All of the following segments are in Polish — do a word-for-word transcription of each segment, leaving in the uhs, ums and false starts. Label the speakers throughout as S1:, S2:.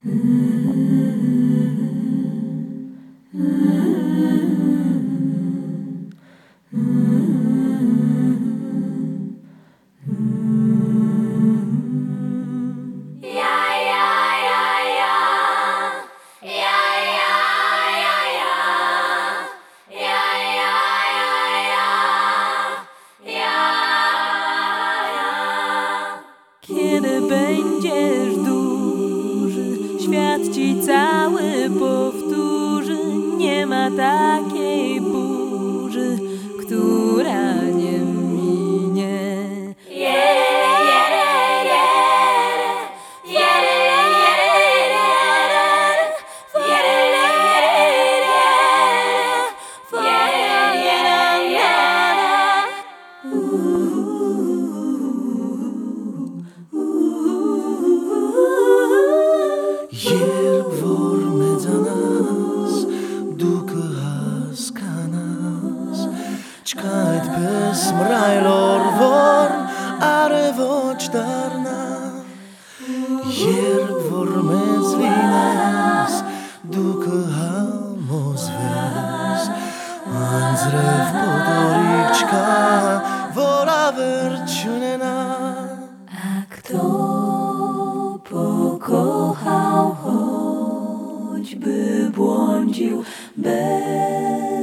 S1: Kiedy będziesz duży, świat ci cały powtórzy. Nie ma takiej burzy, która nie minie.
S2: Jerb vor medzanas, duke haskanas, čkajt pes mrajlor vor, are voč darna. Jerb vor medzlinas, duke hamos vers, anzrev podorička, vora verčunena.
S1: A kto pokochał, choćby błądził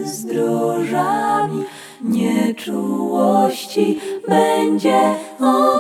S1: bezdrożami, nieczułości będzie on.